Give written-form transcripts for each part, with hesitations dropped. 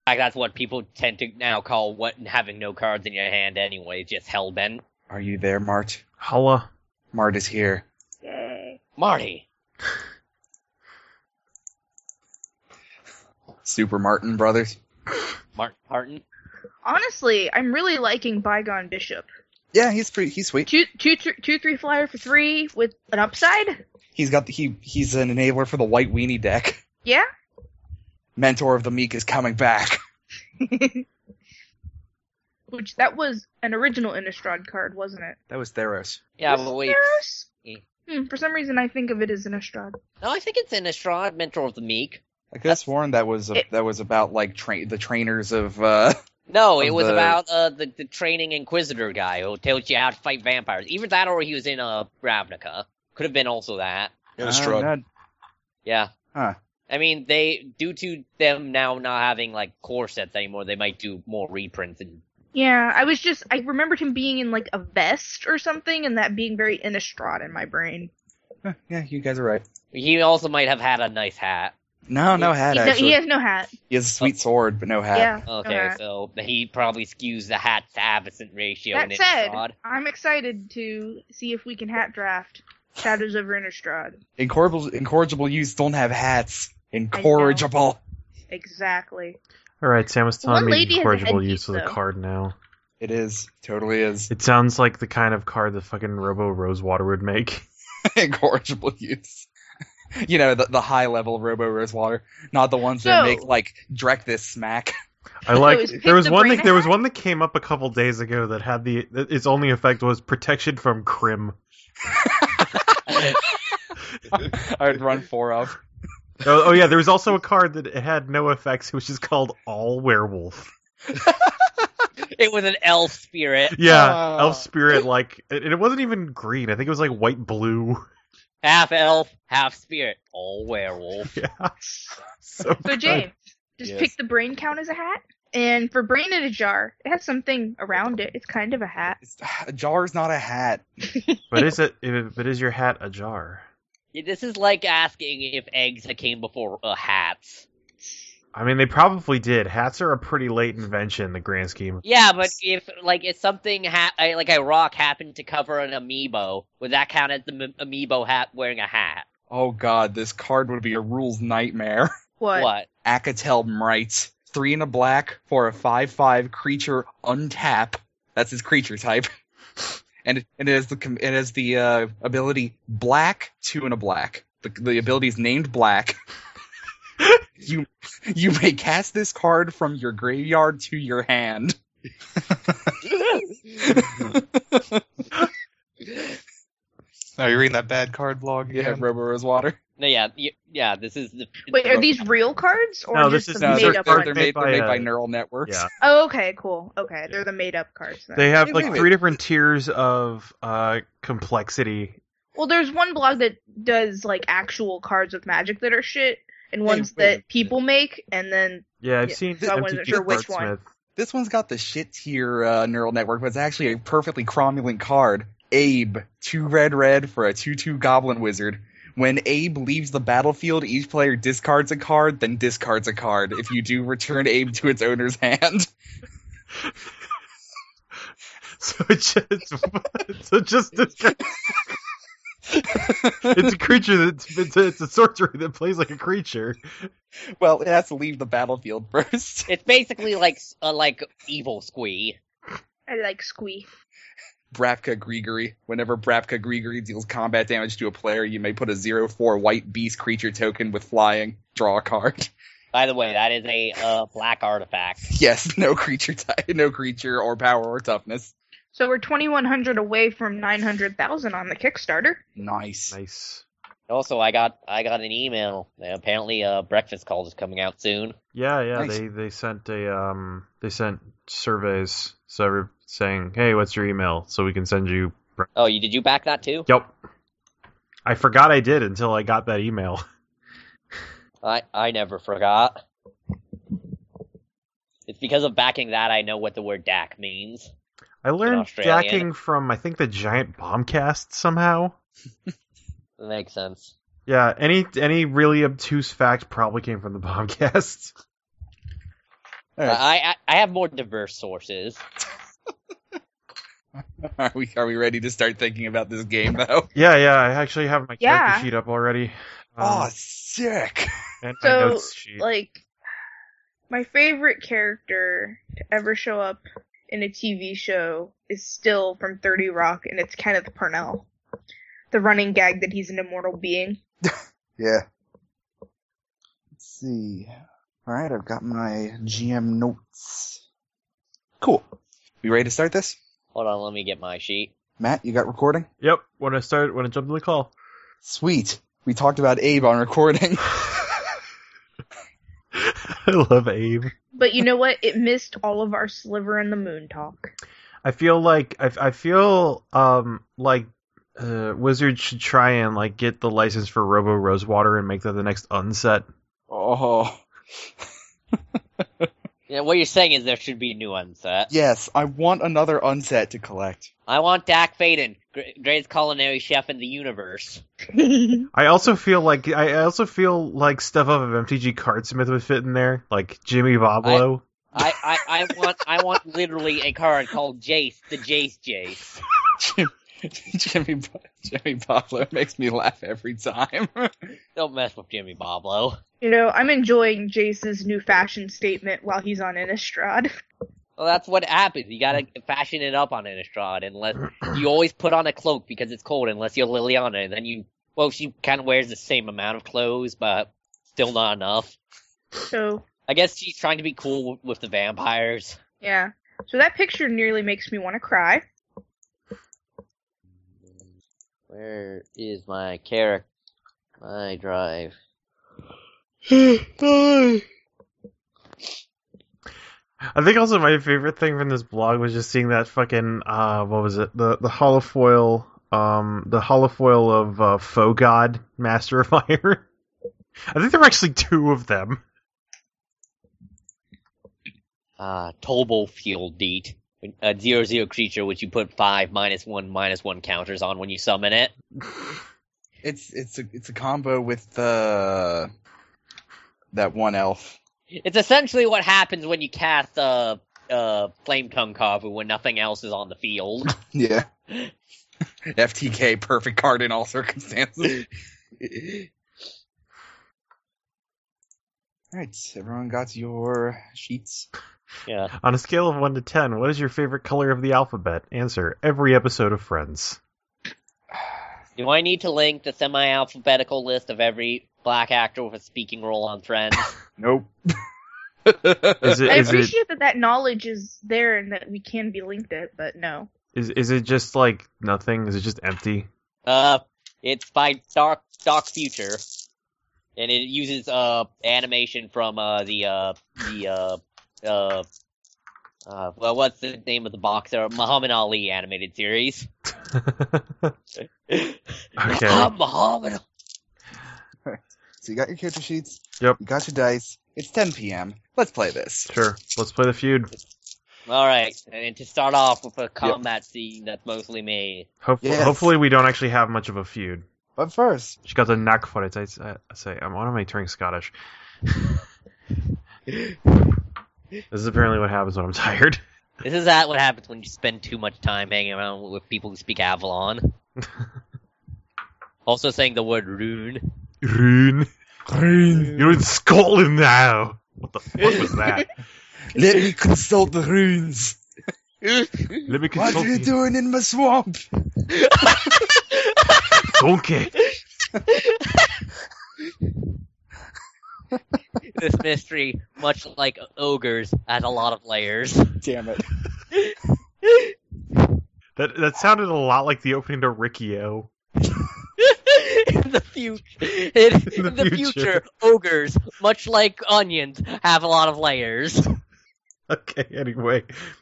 Like, that's what people tend to now call having no cards in your hand anyway, just hellbent. Are you there, Mart? Holla. Mart is here. Yay. Marty! Super Martin Brothers. Martin? Honestly, I'm really liking Bygone Bishop. Yeah, he's sweet. 2/3 flyer for 3 with an upside? He's an enabler for the white weenie deck. Yeah? Mentor of the Meek is coming back. Which, that was an original Innistrad card, wasn't it? That was Theros. Yeah, Was but it wait. Theros? For some reason I think of it as Innistrad. No, I think it's Innistrad, Mentor of the Meek. I could have sworn that was about like the trainers of. No, it was the- about the training Inquisitor guy who tells you how to fight vampires. Either that or he was in Ravnica. Could have been also that. Innistrad. Yeah. Huh. I mean, due to them now not having, like, core sets anymore, they might do more reprints. And Yeah, I remembered him being in like a vest or something and that being very Innistrad in my brain. Yeah, you guys are right. he also might have had a nice hat. No hat actually. He has no hat. He has a sweet sword, but no hat. Yeah. no Okay, hat. so he probably skews the hat to absent ratio in That said, Innistrad. I'm excited to see if we can hat draft Shadows over Innistrad. Incorrigible youths don't have hats. Incorrigible. Exactly. Alright, Sam was telling One me lady has a incorrigible headpiece, use of the though. card now. It is. Totally is. It sounds like the kind of card that fucking Robo Rosewater would make. Incorrigible youths. You know, the high level Robo Rosewater, not the ones that So- make like Drek this smack. I like. is Pick There was the one. Brain There was hat? one that came up a couple days ago that had its only effect was protection from Crim. I'd run 4 of. Oh yeah, there was also a card that it had no effects, which is called All Werewolf. It was an elf spirit. Yeah, Elf Spirit, and it wasn't even green. I think it was like white blue. Half elf, half spirit. All werewolf. Yeah. So good. James, does Yes. Pick the Brain count as a hat? And for Brain in a Jar, it has something around it. It's kind of a hat. A jar's not a hat. But is your hat ajar? Yeah, this is like asking if eggs came before hats. I mean, they probably did. Hats are a pretty late invention in the grand scheme. Yeah, but if something like a rock happened to cover an amiibo, would that count as the amiibo hat wearing a hat? Oh god, this card would be a rules nightmare. What? Akatel Mright. 3 and a black for a 5/5 creature untap. That's his creature type. And it has the ability black, 2 and a black. The ability is named black. You may cast this card from your graveyard to your hand. Are you reading that bad card blog? Yeah, again? Robo Rosewater. No, yeah. This is the. Wait, are these real cards or No, just this is- the No, these made are up they're ones? made by, by neural networks. Yeah. Oh, okay, cool. Okay, they're the made up cards then. They have Wait, like wait, wait. 3 different tiers of complexity. Well, there's one blog that does like actual cards of Magic that are shit, and Hey, ones wait a that people make, and then Yeah, I've Yeah, seen so I wasn't MTG sure which one. Cardsmith. This one's got the shit tier neural network, but it's actually a perfectly cromulent card. Abe, 2 red for a 2/2 Goblin Wizard. When Abe leaves the battlefield, each player discards a card, then discards a card. If you do, return Abe to its owner's hand. It's a creature it's a sorcery that plays like a creature. Well, it has to leave the battlefield first. It's basically like evil squee. I like Squee. Brapka Gregory. Whenever Brapka Gregory deals combat damage to a player, you may put a 0/4 white beast creature token with flying. Draw a card. By the way, that is a black artifact. Yes, no creature type, no creature or power or toughness. So we're 2,100 away from 900,000 on the Kickstarter. Nice. Nice. Also, I got an email. Apparently, Breakfast Calls is coming out soon. Yeah, Nice. they sent surveys saying, "Hey, what's your email?" so we can send you. Oh, did you back that too? Yep. I forgot I did until I got that email. I never forgot. It's because of backing that I know what the word DAC means. I learned Australian. jacking from I think the Giant Bombcast somehow. That makes sense. Yeah, any really obtuse fact probably came from the Bombcast. All right. I have more diverse sources. Are we ready to start thinking about this game though? Yeah, I actually have my Yeah. character sheet up already. Oh, sick! And my So, notes sheet. like, my favorite character to ever show up in a TV show is still from 30 Rock, and it's Kenneth Parnell. The running gag that he's an immortal being. Yeah. Let's see. All right, I've got my GM notes. Cool. We ready to start this? Hold on, let me get my sheet. Matt, you got recording? Yep, when I jumped in the call. Sweet. We talked about Abe on recording. I love Abe. But you know what? It missed all of our Sliver and the Moon talk. I feel like Wizards should try and like get the license for Robo Rosewater and make that the next unset. Oh. Yeah, what you're saying is there should be a new unset. Yes, I want another unset to collect. I want Dak Faden, greatest culinary chef in the universe. I also feel like stuff off of MTG Cardsmith would fit in there, like Jimmy Boblo. I want literally a card called Jace, the Jace. Jimmy Pablo makes me laugh every time. Don't mess with Jimmy Boblo. You know, I'm enjoying Jace's new fashion statement while he's on Innistrad. Well, that's what happens. You gotta fashion it up on Innistrad, unless you always put on a cloak because it's cold, unless you're Liliana, and then she kind of wears the same amount of clothes, but still not enough. So, I guess she's trying to be cool with the vampires. yeah. So that picture nearly makes me want to cry. Where is my character? My drive. I think also my favorite thing from this blog was just seeing that fucking what was it? The holofoil of Faux God Master of Fire. I think there were actually two of them. Tolbo Field Deet. A 0/0 creature which you put 5 -1/-1 counters on when you summon it. It's a combo with that one elf. It's essentially what happens when you cast Flame Tongue Kavu when nothing else is on the field. Yeah. FTK, perfect card in all circumstances. Alright, everyone got your sheets? Yeah. On a scale of 1 to 10, what is your favorite color of the alphabet? Answer: every episode of Friends. Do I need to link the semi-alphabetical list of every black actor with a speaking role on Friends? Nope. I appreciate that knowledge is there and that we can be linked it, but no. Is it just like nothing? Is it just empty? It's by Dark Future, and it uses animation from what's the name of the boxer? Muhammad Ali animated series. Okay. Muhammad. So you got your character sheets. Yep. You got your dice. It's 10 p.m. Let's play this. Sure. Let's play the feud. Alright, and to start off with a combat scene that's mostly me. Hopefully we don't actually have much of a feud. But first, She got the knack for it. I say, why am I turning Scottish? This is apparently what happens when I'm tired. This is what happens when you spend too much time hanging around with people who speak Avalon. Also saying the word rune. Rune. You're in Scotland now. What the fuck was that? let me consult the runes. Let me What consult are you doing in my swamp? Donkey. This mystery, much like ogres, has a lot of layers. Damn it. That sounded a lot like the opening to Riccio. In the future, ogres, much like onions, have a lot of layers. Okay, anyway.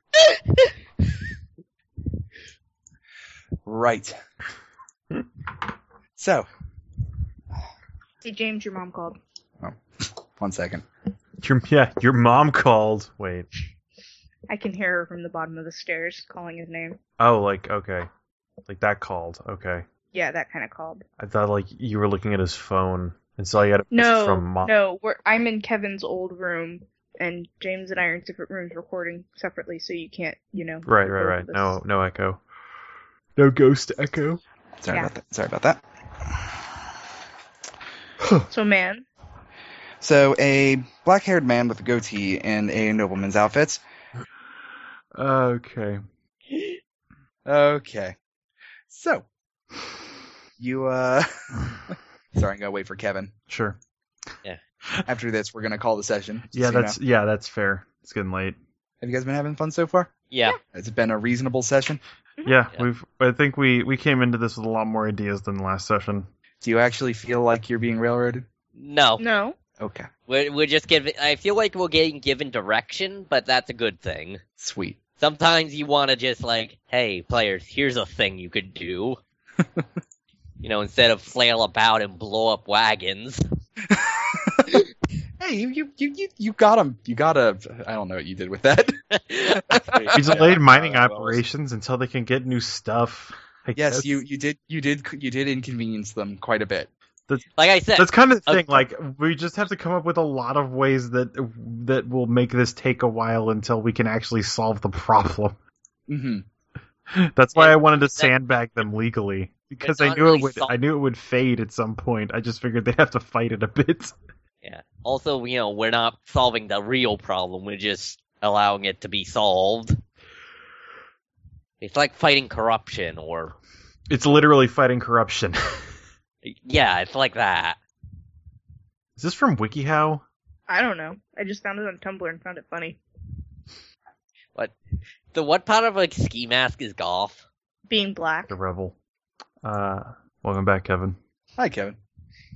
Right. So. Hey, James, your mom called. Oh, 1 second. Your mom called. Wait. I can hear her from the bottom of the stairs calling his name. Oh, okay. Like that called. Okay. Yeah, that kind of called. I thought like you were looking at his phone and saw you had a message from mom. No, I'm in Kevin's old room, and James and I are in different rooms recording separately, so you can't, Right. record this. No echo. No ghost echo. Sorry Yeah. about that. Sorry about that. So, man, So, a black-haired man with a goatee in a nobleman's outfit. Okay. Okay. So, you, sorry, I'm gonna wait for Kevin. Sure. After this, we're gonna call the session. Yeah, So, you know. that's fair. It's getting late. Have you guys been having fun so far? Yeah. Has it been a reasonable session? Yeah, Yeah. I think we came into this with a lot more ideas than the last session. Do you actually feel like you're being railroaded? No. no. Okay. We're just giving. I feel like we're getting given direction, but that's a good thing. Sweet. Sometimes you want to just like, hey, players, here's a thing you could do. Instead of flail about and blow up wagons. Hey, you got him. You got a. I don't know what you did with that. We delayed mining well, operations until they can get new stuff. I Yes, guess. you did inconvenience them quite a bit. Like I said, That's kind of the thing. Okay. Like, we just have to come up with a lot of ways that will make this take a while until we can actually solve the problem. Mm-hmm. That's why And I wanted to that- sandbag them legally, because I not knew really it would. sol- I knew it would fade at some point. I just figured they'd have to fight it a bit. yeah. Also, we're not solving the real problem. We're just allowing it to be solved. It's like fighting corruption, or It's literally fighting corruption. yeah, it's like that. Is this from WikiHow? I don't know. I just found it on Tumblr and found it funny. So what part of like ski mask is golf? Being black. The Rebel. Welcome back, Kevin. Hi, Kevin.